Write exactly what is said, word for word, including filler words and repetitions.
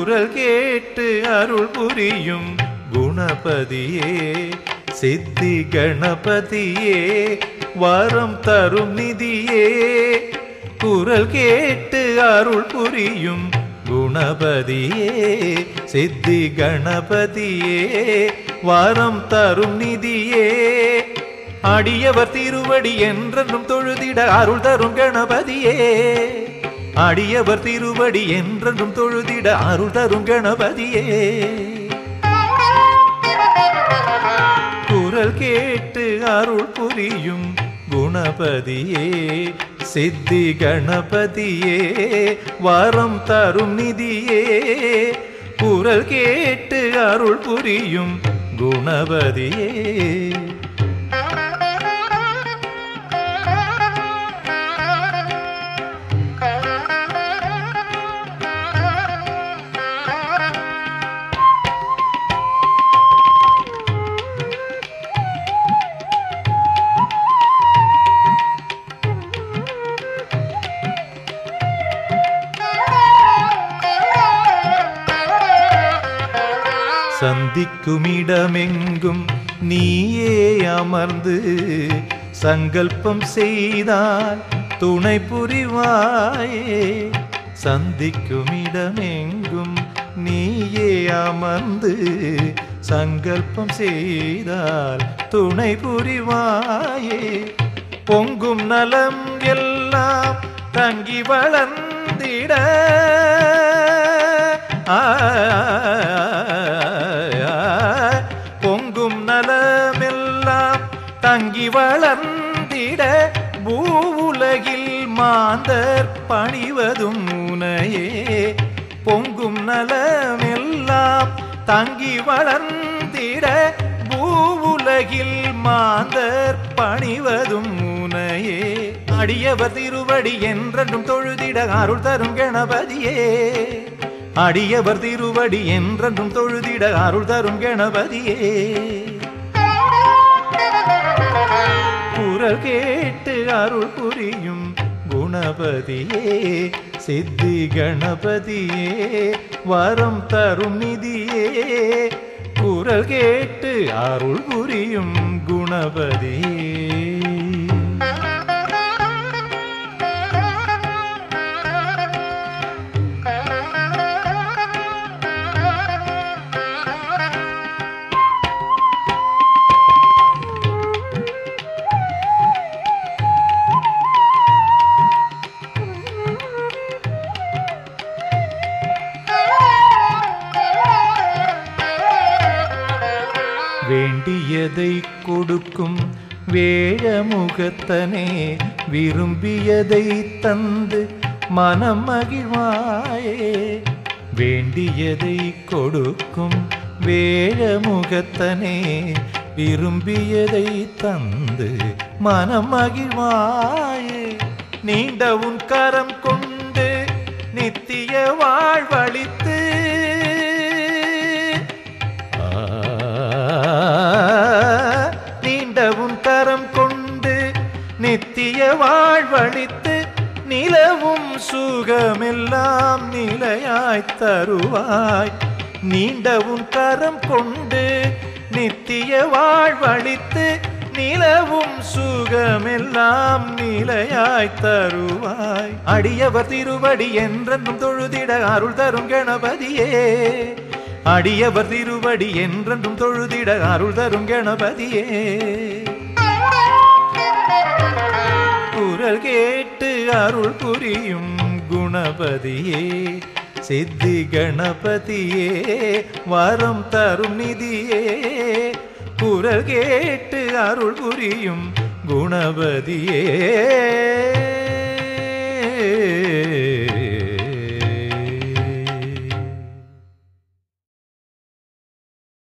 குரல் கேட்டு அருள் புரியும் குணபதியே சித்தி கணபதியே வரம் தரும் நிதியே குரல் கேட்டு அருள் புரியும் குணபதியே சித்தி கணபதியே வரம் தரும் நிதியே அடியவர் திருவடி என்றென்றும் தொழுதிட அருள் தரும் கணபதியே அடியவர் திருவடி என்றென்றும் தொழுதிட அருள் தரும் கணபதியே குரல் கேட்டு அருள் புரியும் குணபதியே சித்தி கணபதியே வரம் தரும் நிதியே குரல் கேட்டு அருள் புரியும் குணபதியே சந்திக்குமிடமெங்கும் நீயே அமர்ந்து சங்கல்பம் செய்தால் துணை புரிவாயே சந்திக்குமிடமெங்கும் நீயே அமர்ந்து சங்கல்பம் செய்தால் துணை புரிவாயே பொங்கும் நலம் எல்லாம் தங்கி வளர்ந்திட பொங்கும் நலமெல்லாம் தங்கி வளர்ந்திட பூவுலகில் மாந்தர் பணிவதும் முனையே பொங்கும் நலமெல்லாம் தங்கி வளர்ந்திட பூவுலகில் மாந்தர் பணிவதும் முனையே அடியவர் திருவடி என்றென்றும் தொழுதிட அருள் தரும் கணபதியே அடியவர் திருவடி என்றென்றும் தொழுதிட அருள் தரும் கணபதியே குரல் கேட்டு அருள் புரியும் குணபதியே சித்தி கணபதியே வரம் தரும் நிதியே குரல் கேட்டு அருள் புரியும் குணபதியே வேண்டியதை கொடுக்கும் வேழமுகத்தனே விரும்பியதை தந்து மனம் மகிழ்வாயே வேண்டியதை கொடுக்கும் வேழமுகத்தனே விரும்பியதை தந்து மனம் மகிழ்வாயே நீண்ட உன் கரம் கொண்டு நித்திய வாழ்வளித்து நீண்ட உன் கரம் கொண்டு நித்திய வாழ்வளித்து நிலவும் சுகமெல்லாம் நிலையாய் தருவாய் நீண்ட உன் கரம் கொண்டு நித்திய வாழ்வளித்து நிலவும் சுகமெல்லாம் நிலையாய் தருவாய் அடியவர் திருவடி என்றென்றும் தொழுதிட அருள் தரும் கணபதியே அடியவர் திருவடி என்றென்றும் தொழுதிட அருள் தரும் கணபதியே குரல் கேட்டு அருள் புரியும் குணபதியே சித்தி கணபதியே வரம் தரும் நிதியே குரல் கேட்டு அருள் புரியும் குணபதியே